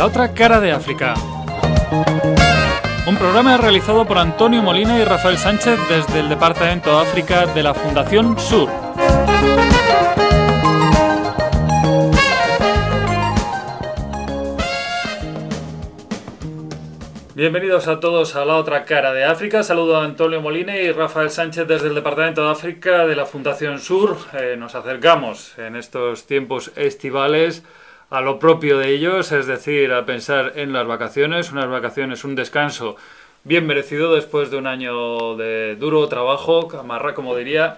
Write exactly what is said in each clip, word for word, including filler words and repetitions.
La otra cara de África. Un programa realizado por Antonio Molina y Rafael Sánchez desde el Departamento de África de la Fundación Sur. Bienvenidos a todos a La otra cara de África. Saludo a Antonio Molina y Rafael Sánchez desde el Departamento de África de la Fundación Sur. Eh, nos acercamos en estos tiempos estivales a lo propio de ellos, es decir, a pensar en las vacaciones, unas vacaciones, un descanso bien merecido después de un año de duro trabajo, amarra, como diría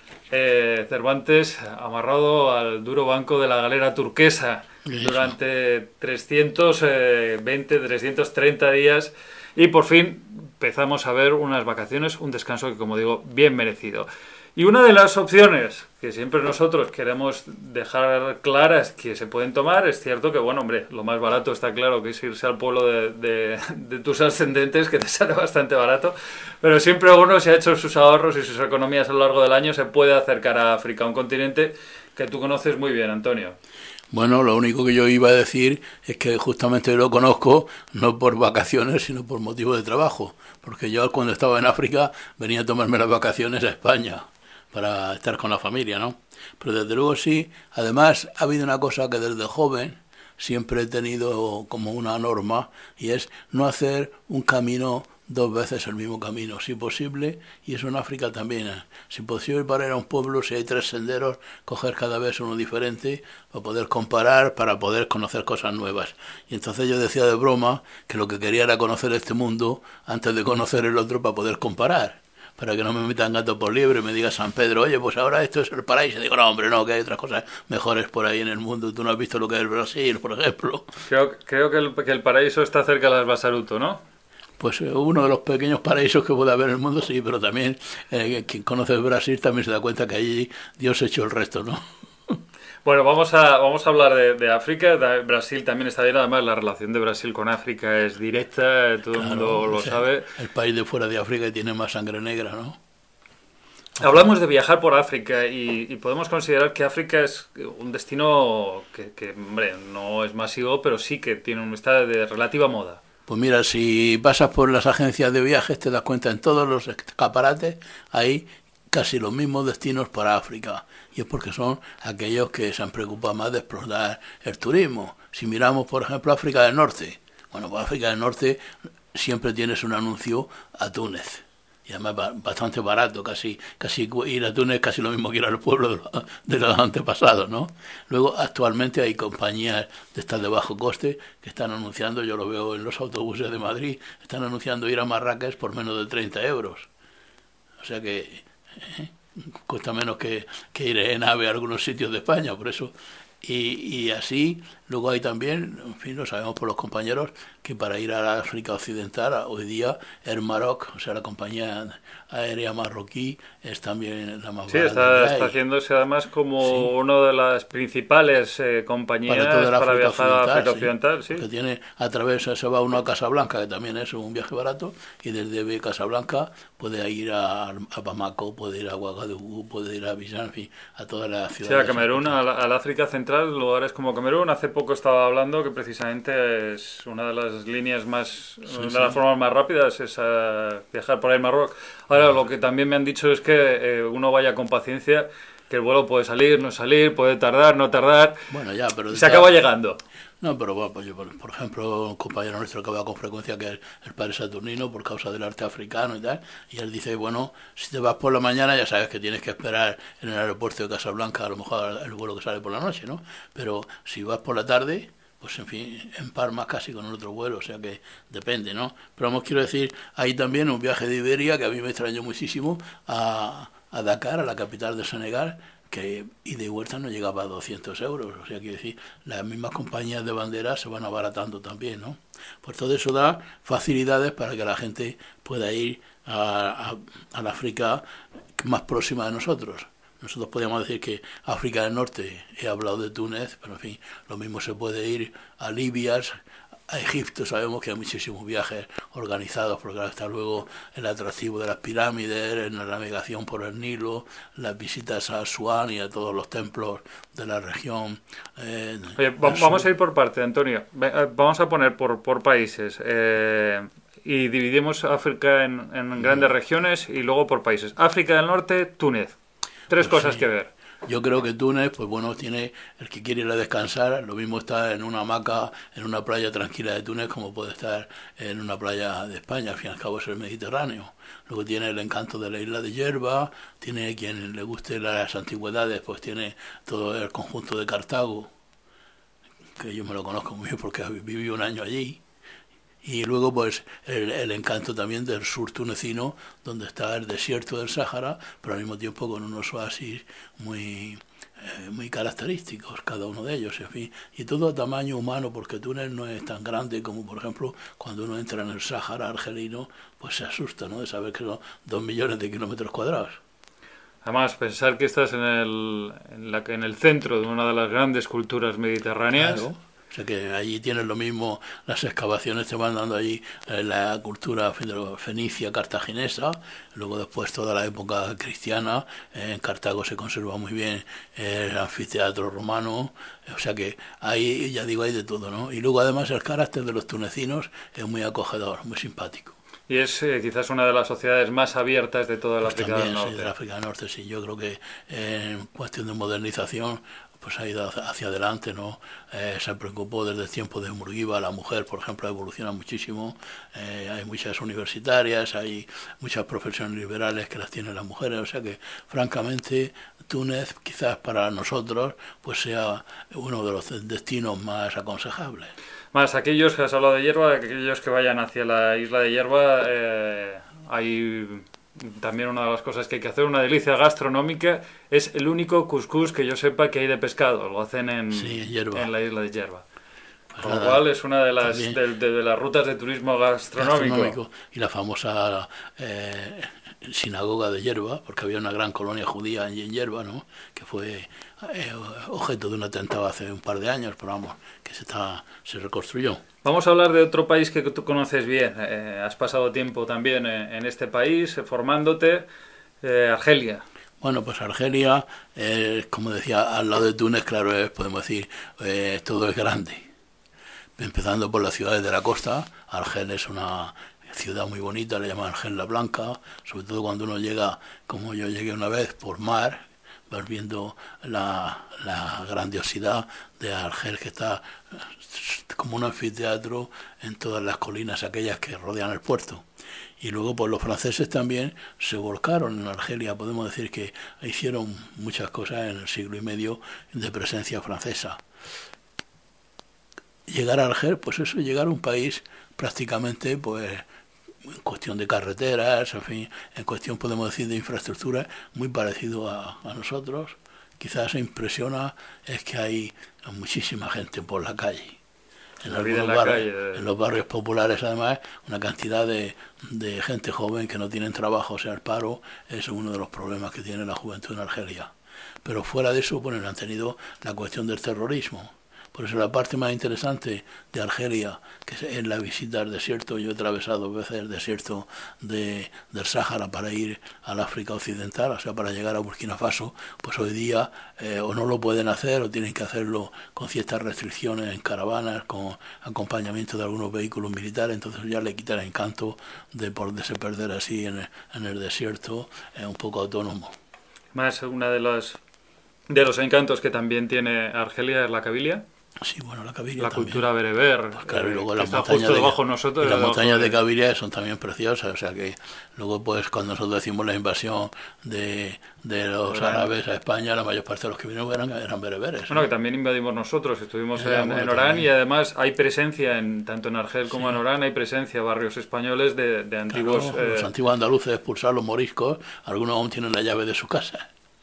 eh, Cervantes, amarrado al duro banco de la galera turquesa durante trescientos veinte, trescientos treinta días, y por fin empezamos a ver unas vacaciones, un descanso que, como digo, bien merecido. Y una de las opciones que siempre nosotros queremos dejar claras que se pueden tomar, es cierto que, bueno, hombre, lo más barato está claro que es irse al pueblo de, de, de tus ascendentes, que te sale bastante barato, pero siempre uno, si ha hecho sus ahorros y sus economías a lo largo del año, se puede acercar a África, un continente que tú conoces muy bien, Antonio. Bueno, lo único que yo iba a decir es que justamente lo conozco no por vacaciones, sino por motivo de trabajo, porque yo cuando estaba en África venía a tomarme las vacaciones a España para estar con la familia, ¿no? Pero desde luego sí. Además, ha habido una cosa que desde joven siempre he tenido como una norma, y es no hacer un camino dos veces el mismo camino, si posible, y eso en África también. Si posible, para ir a un pueblo, si hay tres senderos, coger cada vez uno diferente para poder comparar, para poder conocer cosas nuevas. Y entonces yo decía de broma que lo que quería era conocer este mundo antes de conocer el otro para poder comparar, para que no me metan gato por liebre y me diga San Pedro, oye, pues ahora esto es el paraíso. Y digo, no, hombre, no, que hay otras cosas mejores por ahí en el mundo. Tú no has visto lo que es el Brasil, por ejemplo. Creo, creo que, el, que el paraíso está cerca de las Basaruto, ¿no? Pues uno de los pequeños paraísos que puede haber en el mundo, sí, pero también eh, quien conoce Brasil también se da cuenta que allí Dios echó el resto, ¿no? Bueno, vamos a, vamos a hablar de, de África. Brasil también está bien, además la relación de Brasil con África es directa, todo claro, el mundo lo sabe. El país de fuera de África tiene más sangre negra, ¿no? Hablamos de viajar por África y, y podemos considerar que África es un destino que, que, hombre, no es masivo, pero sí que tiene un estado de relativa moda. Pues mira, si pasas por las agencias de viajes te das cuenta en todos los escaparates hay casi los mismos destinos para África, y es porque son aquellos que se han preocupado más de explotar el turismo. Si miramos, por ejemplo, África del Norte, bueno, pues África del Norte siempre tienes un anuncio a Túnez, y además bastante barato, casi casi ir a Túnez casi lo mismo que ir al pueblo de los, de los antepasados, ¿no? Luego, actualmente hay compañías de estas de bajo coste que están anunciando, yo lo veo en los autobuses de Madrid, están anunciando ir a Marrakech por menos de treinta euros. O sea que eh, cuesta menos que, que ir en AVE a algunos sitios de España, por eso. Y, y así, luego hay también, en fin, lo sabemos por los compañeros, que para ir a la África Occidental, hoy día Air Maroc, o sea, la compañía aérea marroquí, es también la más sí, barata. Sí, está, está haciéndose además como sí. una de las principales eh, compañías para, para viajar a África Occidental. Sí, sí. Que tiene, a través, se va uno a Casablanca, que también es un viaje barato, y desde Casablanca puede ir a, a Bamako, puede ir a Ouagadougou, puede ir a Abidjan, en fin, a todas las ciudades. Sí, a Camerún, al África Central, lugares como Camerún. Hace poco estaba hablando que precisamente es una de las líneas más, sí, una de sí. las formas más rápidas es uh, viajar por el Marruecos. Ahora, lo que también me han dicho es que eh, uno vaya con paciencia, que el vuelo puede salir, no salir, puede tardar, no tardar, bueno, ya, pero y se acaba llegando. No, pero bueno, pues yo, por, por ejemplo, un compañero nuestro que va con frecuencia, que es el padre Saturnino, por causa del arte africano y tal, y él dice, bueno, si te vas por la mañana ya sabes que tienes que esperar en el aeropuerto de Casablanca, a lo mejor el vuelo que sale por la noche, ¿no? Pero si vas por la tarde, pues en fin, empalmas casi con el otro vuelo, o sea que depende, ¿no? Pero vamos, quiero decir, hay también un viaje de Iberia que a mí me extrañó muchísimo a, a Dakar, a la capital de Senegal, que ida y vuelta no llegaba a doscientos euros, o sea, quiero decir, las mismas compañías de banderas se van abaratando también, ¿no? Pues todo eso da facilidades para que la gente pueda ir a, a, a la África más próxima de nosotros. Nosotros podríamos decir que África del Norte, he hablado de Túnez, pero en fin, lo mismo se puede ir a Libia, a Egipto. Sabemos que hay muchísimos viajes organizados, porque ahora está luego el atractivo de las pirámides, la navegación por el Nilo, las visitas a Asuán y a todos los templos de la región. Eh, Oye, vamos a ir por parte, Antonio. Vamos a poner por, por países. Eh, y dividimos África en, en grandes regiones y luego por países. África del Norte, Túnez. Tres pues cosas sí. que ver. Yo creo que Túnez, pues bueno, tiene el que quiere ir a descansar, lo mismo está en una hamaca, en una playa tranquila de Túnez, como puede estar en una playa de España, al fin y al cabo es el Mediterráneo. Luego tiene el encanto de la isla de Yerba, tiene quien le guste las antigüedades, pues tiene todo el conjunto de Cartago, que yo me lo conozco muy bien porque viví un año allí. Y luego pues el, el encanto también del sur tunecino, donde está el desierto del Sáhara, pero al mismo tiempo con unos oasis muy, eh, muy característicos, cada uno de ellos, en fin. Y todo a tamaño humano, porque Túnez no es tan grande como, por ejemplo, cuando uno entra en el Sáhara argelino, pues se asusta, ¿no?, de saber que son dos millones de kilómetros cuadrados. Además, pensar que estás en el, en, la, en el centro de una de las grandes culturas mediterráneas... Claro. O sea que allí tienes lo mismo, las excavaciones te van dando allí eh, la cultura fenicia cartaginesa, luego después toda la época cristiana, eh, en Cartago se conserva muy bien eh, el anfiteatro romano, o sea que ahí, ya digo, hay de todo, ¿no? Y luego además el carácter de los tunecinos es muy acogedor, muy simpático. Y es eh, quizás una de las sociedades más abiertas de toda la pues África también, del Norte. Sí, de la África del Norte, sí. Yo creo que eh, en cuestión de modernización pues ha ido hacia adelante, ¿no? Eh, se preocupó desde el tiempo de Murguiba, la mujer, por ejemplo, evoluciona muchísimo, eh, hay muchas universitarias, hay muchas profesiones liberales que las tienen las mujeres, o sea que, francamente, Túnez, quizás para nosotros, pues sea uno de los destinos más aconsejables. Más aquellos que has hablado de Yerba, aquellos que vayan hacia la isla de Yerba, eh, hay... También una de las cosas que hay que hacer, una delicia gastronómica, es el único cuscús que yo sepa que hay de pescado. Lo hacen en, sí, en, en la isla de Yerba. Pues Con nada, lo cual es una de las de, de, de las rutas de turismo gastronómico. gastronómico. Y la famosa eh, sinagoga de Yerba, porque había una gran colonia judía allí en Yerba, ¿no?, que fue eh, objeto de un atentado hace un par de años, pero vamos, que se, está, se reconstruyó. Vamos a hablar de otro país que tú conoces bien. Eh, has pasado tiempo también en, en este país, eh, formándote, eh, Argelia. Bueno, pues Argelia, eh, como decía, al lado de Túnez, claro, es, podemos decir, eh, todo es grande. Empezando por las ciudades de la costa, Argel es una ciudad muy bonita, le llaman Argel la Blanca, sobre todo cuando uno llega, como yo llegué una vez, por mar, vas viendo la, la grandiosidad de Argel, que está como un anfiteatro en todas las colinas aquellas que rodean el puerto. Y luego pues los franceses también se volcaron en Argelia, podemos decir que hicieron muchas cosas en el siglo y medio de presencia francesa. Llegar a Argel, pues eso, llegar a un país prácticamente, pues en cuestión de carreteras, en fin, en cuestión, podemos decir, de infraestructura, muy parecido a, a nosotros. Quizás se impresiona es que hay muchísima gente por la calle. En, la vida en, la barrios, calle de... en los barrios populares, además, una cantidad de, de gente joven que no tienen trabajo, o sea, el paro es uno de los problemas que tiene la juventud en Argelia. Pero fuera de eso, bueno, han tenido la cuestión del terrorismo. Por eso la parte más interesante de Argelia, que es la visita al desierto, yo he atravesado dos veces el desierto de, del Sáhara para ir al África Occidental, o sea, para llegar a Burkina Faso, pues hoy día eh, o no lo pueden hacer o tienen que hacerlo con ciertas restricciones en caravanas, con acompañamiento de algunos vehículos militares, entonces ya le quita el encanto de poderse perder así en el, en el desierto, eh, un poco autónomo. Más una de los, de los encantos que también tiene Argelia es la Kabilia. Sí, bueno, la Kabilia la también. cultura bereber, pues claro, y luego que las está justo de, debajo de nosotros. Y las montañas de, de Kabilia son también preciosas, o sea que luego pues cuando nosotros decimos la invasión de, de los Orán. árabes a España, la mayor parte de los que vinieron eran, eran bereberes. Bueno, ¿no? que también invadimos nosotros, estuvimos Era, en, bueno, en Orán también. Y además hay presencia, en tanto en Argel como sí. en Orán, hay presencia, barrios españoles de, de antiguos... Claro, eh... Los antiguos andaluces expulsaron los moriscos, algunos aún tienen la llave de su casa.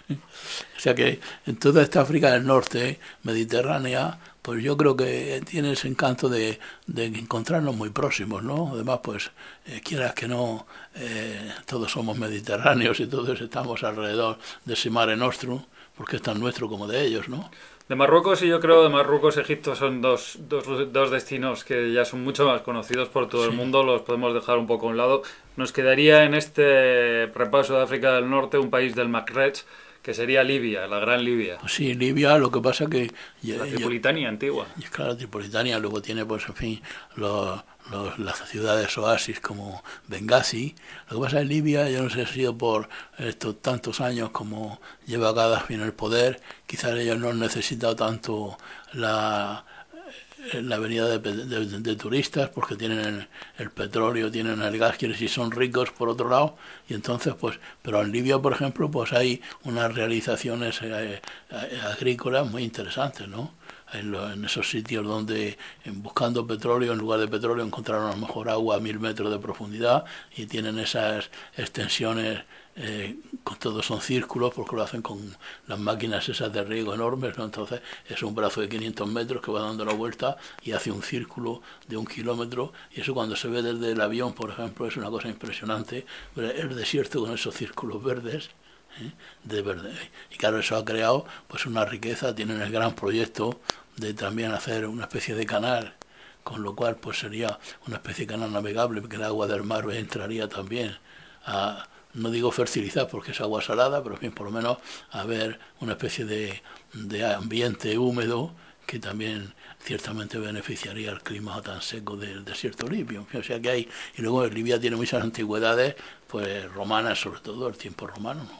O sea que en toda esta África del Norte, mediterránea, pues yo creo que tiene ese encanto de, de encontrarnos muy próximos, ¿no? Además, pues, eh, quieras que no, eh, todos somos mediterráneos y todos estamos alrededor de ese Mare Nostrum, porque es tan nuestro como de ellos, ¿no? De Marruecos, y yo creo de Marruecos, Egipto son dos, dos, dos destinos que ya son mucho más conocidos por todo Sí. el mundo, los podemos dejar un poco a un lado. Nos quedaría en este repaso de África del Norte un país del Magreb, que sería Libia, la gran Libia. Pues sí, Libia, lo que pasa que... ya- La ya- Tripolitania antigua. Y es claro, Tripolitania luego tiene, pues, en fin, los, los- las ciudades oasis como Benghazi. Lo que pasa en Libia, yo no sé si ha sido por estos tantos años como lleva Gaddafi en el poder, quizás ellos no han necesitado tanto la, la venida de, de- de turistas porque tienen el, el petróleo, tienen el gas, quieren decir, son ricos por otro lado, y entonces, pues, pero en Libia, por ejemplo, pues hay unas realizaciones eh, eh, agrícolas muy interesantes, ¿no? En, lo- en esos sitios donde, en buscando petróleo, en lugar de petróleo encontraron a lo mejor agua a mil metros de profundidad y tienen esas extensiones, eh, con todos son círculos porque lo hacen con las máquinas esas de riego enormes, ¿no? Entonces es un brazo de quinientos metros que va dando la vuelta y hace un círculo de un kilómetro, y eso cuando se ve desde el avión, por ejemplo, es una cosa impresionante, el desierto con esos círculos verdes, ¿eh? De verde. Y claro, eso ha creado pues una riqueza, tienen el gran proyecto de también hacer una especie de canal, con lo cual pues sería una especie de canal navegable, porque el agua del mar entraría también a, no digo fertilizar porque es agua salada, pero bien, por lo menos a ver una especie de, de ambiente húmedo que también ciertamente beneficiaría el clima tan seco del desierto libio. O sea que hay, y luego Libia tiene muchas antigüedades, pues romanas, sobre todo el tiempo romano, ¿no?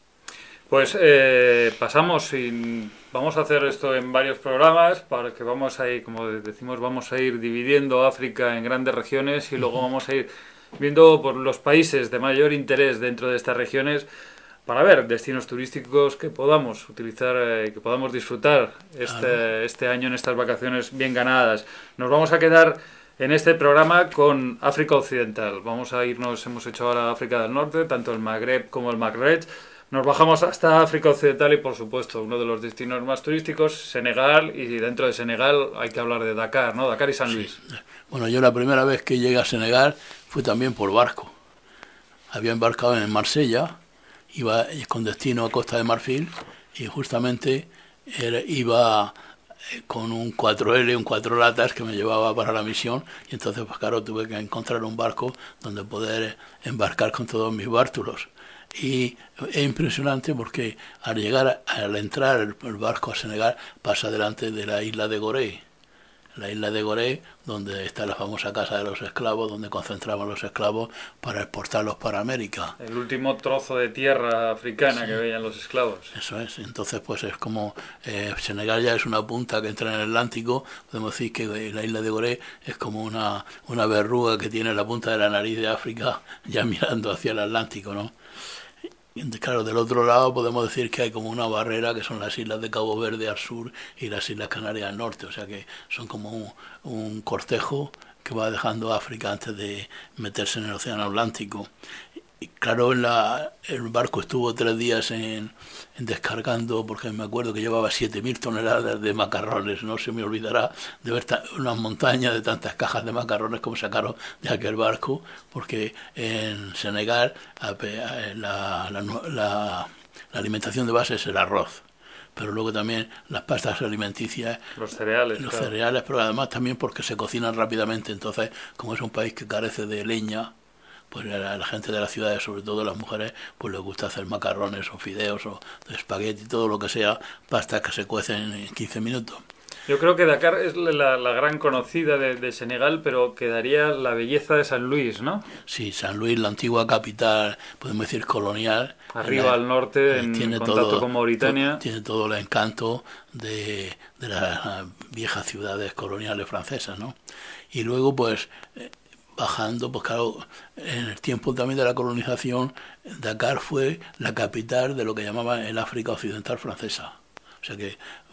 Pues eh, pasamos y vamos a hacer esto en varios programas para que vamos a ir, como decimos, vamos a ir dividiendo África en grandes regiones y luego vamos a ir viendo por los países de mayor interés dentro de estas regiones para ver destinos turísticos que podamos utilizar, eh, que podamos disfrutar este, este año en estas vacaciones bien ganadas. Nos vamos a quedar en este programa con África Occidental. Vamos a irnos, hemos hecho ahora África del Norte, tanto el Magreb como el Magreb. Nos bajamos hasta África Occidental y, por supuesto, uno de los destinos más turísticos, Senegal, y dentro de Senegal hay que hablar de Dakar, ¿no? Dakar y San Luis. Sí. Bueno, yo la primera vez que llegué a Senegal fue también por barco. Había embarcado en Marsella, iba con destino a Costa de Marfil, y justamente era, iba con un cuatro ele, un cuatro latas que me llevaba para la misión, y entonces, pues claro, tuve que encontrar un barco donde poder embarcar con todos mis bártulos. Y es impresionante porque al llegar, al entrar el, el barco a Senegal, pasa delante de la isla de Gorée, la isla de Gorée, donde está la famosa casa de los esclavos, donde concentraban los esclavos para exportarlos para América. El último trozo de tierra africana sí. que veían los esclavos. Eso es, entonces pues es como, eh, Senegal ya es una punta que entra en el Atlántico, podemos decir que la isla de Gorée es como una, una verruga que tiene la punta de la nariz de África ya mirando hacia el Atlántico, ¿no? Claro, del otro lado podemos decir que hay como una barrera que son las islas de Cabo Verde al sur y las Islas Canarias al norte, o sea que son como un, un cortejo que va dejando África antes de meterse en el Océano Atlántico. Y claro, en la, el barco estuvo tres días en, en descargando, porque me acuerdo que llevaba siete mil toneladas de macarrones. No se me olvidará de ver unas montañas de tantas cajas de macarrones como sacaron de aquel barco, porque en Senegal la, la, la, la alimentación de base es el arroz, pero luego también las pastas alimenticias, los cereales, los claro. cereales, pero además también porque se cocinan rápidamente. Entonces, como es un país que carece de leña, pues a la gente de las ciudades, sobre todo las mujeres, pues les gusta hacer macarrones o fideos o espagueti, todo lo que sea, pastas que se cuecen en quince minutos. Yo creo que Dakar es la, la gran conocida de, de Senegal, pero quedaría la belleza de San Luis, ¿no? Sí, San Luis, la antigua capital, podemos decir colonial. Arriba la, al norte, en tiene contacto todo, con Mauritania. To, tiene todo el encanto de, de las viejas ciudades coloniales francesas, ¿no? Y luego, pues, bajando, pues claro, en el tiempo también de la colonización, Dakar fue la capital de lo que llamaban el África Occidental francesa. O sea que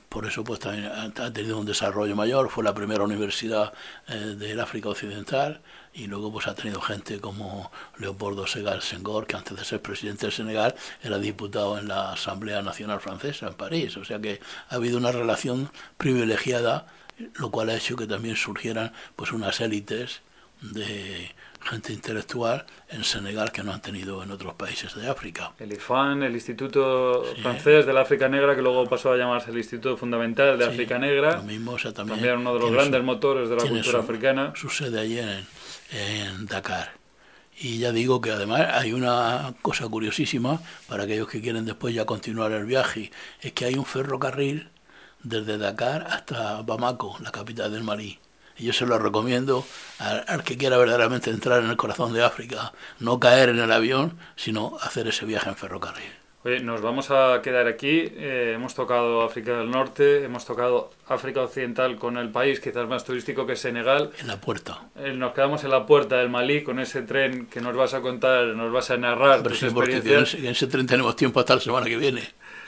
por eso pues también ha tenido un desarrollo mayor, fue la primera universidad eh, del África Occidental, y luego pues ha tenido gente como Leopoldo Ségal Senghor, que antes de ser presidente del Senegal era diputado en la Asamblea Nacional Francesa en París, o sea que ha habido una relación privilegiada, lo cual ha hecho que también surgieran pues unas élites de gente intelectual en Senegal que no han tenido en otros países de África. El I F A N, el Instituto sí. francés de la África Negra, que luego pasó a llamarse el Instituto Fundamental de sí, África Negra, lo mismo, o sea, también, también uno de los grandes su, motores de la cultura su, africana. Su sede allí en, en Dakar. Y ya digo que además hay una cosa curiosísima para aquellos que quieren después ya continuar el viaje, es que hay un ferrocarril desde Dakar hasta Bamako, la capital del Malí. Y yo se lo recomiendo al, al que quiera verdaderamente entrar en el corazón de África, no caer en el avión, sino hacer ese viaje en ferrocarril. Oye, nos vamos a quedar aquí, eh, hemos tocado África del Norte, hemos tocado África Occidental con el país quizás más turístico que es Senegal. En la puerta. Eh, nos quedamos en la puerta del Malí con ese tren que nos vas a contar, nos vas a narrar Hombre, tus sí, experiencias. En ese tren tenemos tiempo hasta la semana que viene.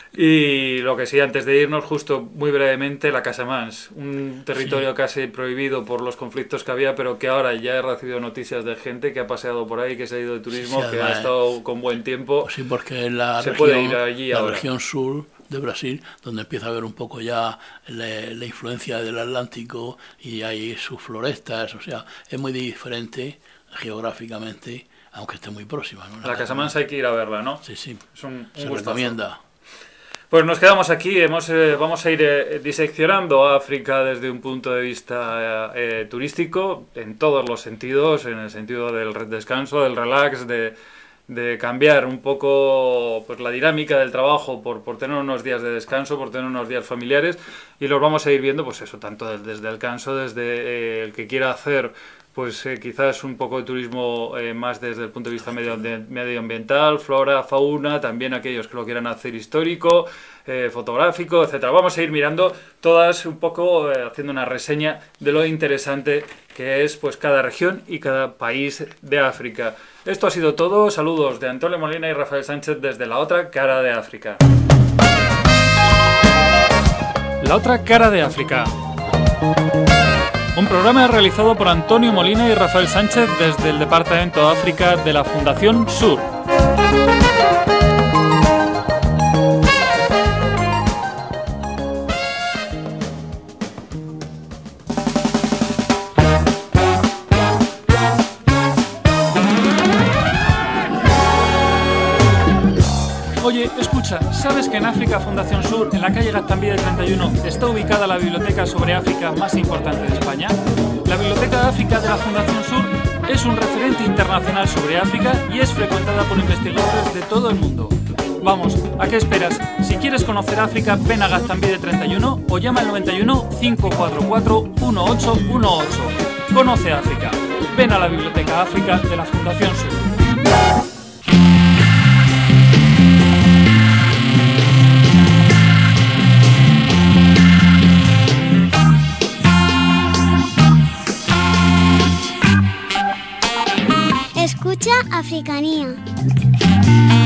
Y lo que sí, antes de irnos, justo muy brevemente, la Casamance, un territorio sí. casi prohibido por los conflictos que había, pero que ahora ya he recibido noticias de gente que ha paseado por ahí, que se ha ido de turismo, sí, sí, que ha estado con buen tiempo. Sí, porque en la, se región, puede ir allí la ahora. región sur de Brasil, donde empieza a haber un poco ya la, la influencia del Atlántico y hay sus florestas, o sea, es muy diferente geográficamente, aunque esté muy próxima, ¿no? La, la Casamance hay que ir a verla, ¿no? Sí, sí, es un, un se gustazo. recomienda. Pues nos quedamos aquí, hemos, eh, vamos a ir eh, diseccionando África desde un punto de vista eh, turístico, en todos los sentidos, en el sentido del descanso, del relax, de, de cambiar un poco pues, la dinámica del trabajo por, por tener unos días de descanso, por tener unos días familiares, y los vamos a ir viendo, pues eso, tanto desde el descanso, desde eh, el que quiera hacer pues eh, quizás un poco de turismo eh, más desde el punto de vista medio, medioambiental, flora, fauna, también aquellos que lo quieran hacer histórico, eh, fotográfico, etcétera. Vamos a ir mirando todas un poco, eh, haciendo una reseña de lo interesante que es pues cada región y cada país de África. Esto ha sido todo. Saludos de Antonio Molina y Rafael Sánchez desde la otra cara de África. La otra cara de África. Un programa realizado por Antonio Molina y Rafael Sánchez desde el Departamento de África de la Fundación Sur. Oye, escucha, ¿sabes que en África Fundación Sur, en la calle Gaztambide treinta y uno, está ubicada la biblioteca sobre África más importante de España? La Biblioteca de África de la Fundación Sur es un referente internacional sobre África y es frecuentada por investigadores de todo el mundo. Vamos, ¿a qué esperas? Si quieres conocer África, ven a Gaztambide treinta y uno o llama al noventa y uno, cinco cuatro cuatro, uno ocho uno ocho. Conoce África. Ven a la Biblioteca África de la Fundación Sur. Escucha Africanía.